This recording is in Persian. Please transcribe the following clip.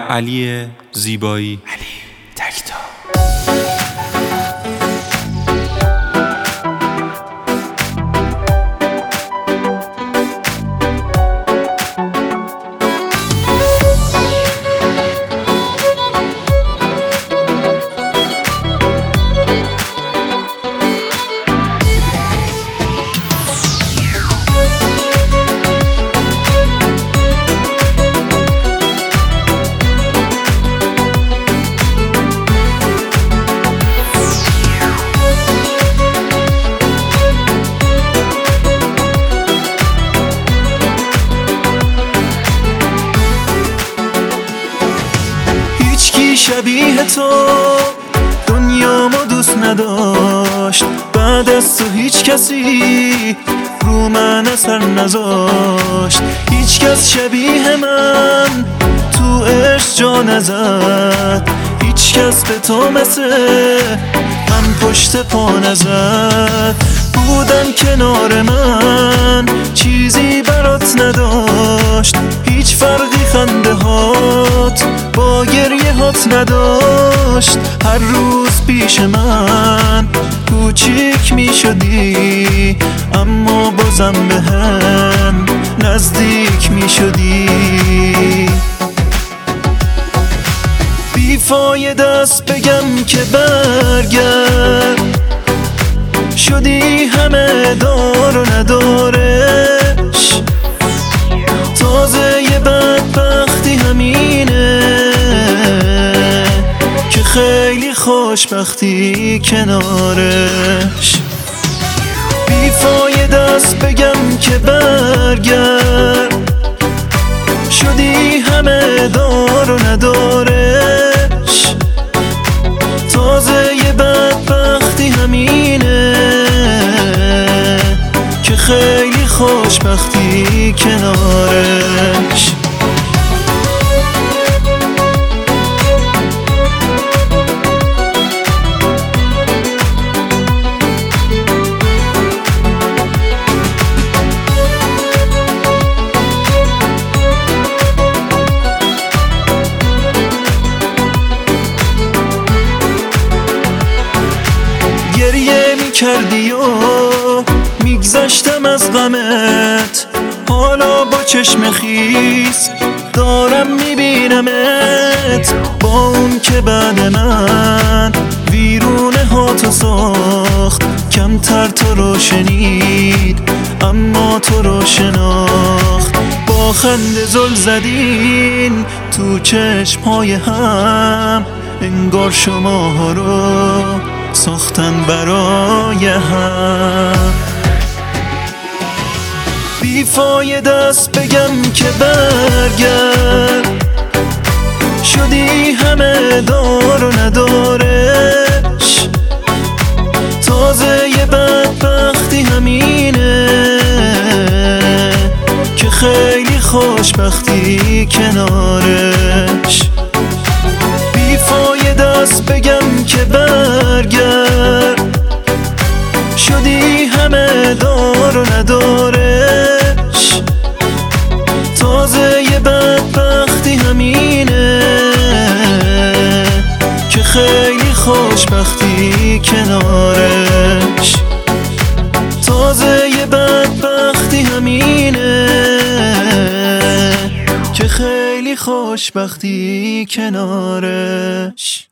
علی زیبایی. شبیه تو دنیا ما دوست نداشت، بعد از تو هیچ کسی رو من اثر نذاشت. هیچ کس شبیه من تو عشق جا نزد، هیچ کس به تو مثل من پشت پا نزد. بودن کنار من چیزی برات نداشت، هیچ فرقی خنده هات با گریه هات نداشت. هر روز پیش من کوچیک می شدی، اما بازم به هم نزدیک می شدی. بیفایده است بگم که برگرد، شدی همه دار و ندارش. تازه یه بدبختی همینه که خیلی خوشبختی کنارش. بیفایده است بگم که برگرد، شدی همه دار و ندارش. تازه یه بدبختی همینه که خیلی خوشبختی کنارش. گریه می کردی و میگذشتم از غمت، حالا با چشم خیس دارم میبینمت. با اون که بعد من ویرونه هاتو ساخت، کمتر تو رو شنید اما تو رو شناخت. با خنده زل زدین تو چشمهای هم، انگار شما رو ساختن برای هم. بیفایده است بگم که برگرد، شدی همه دار و ندارش. تازه یه بدبختی همینه که خیلی خوشبختی کنارش. بیفایده است بگم که برگرد، شدی همه دار و ندارش. تازه یه بدبختی همینه که خیلی خوشبختی کنارش. تازه یه بدبختی همینه که خیلی خوشبختی کنارش.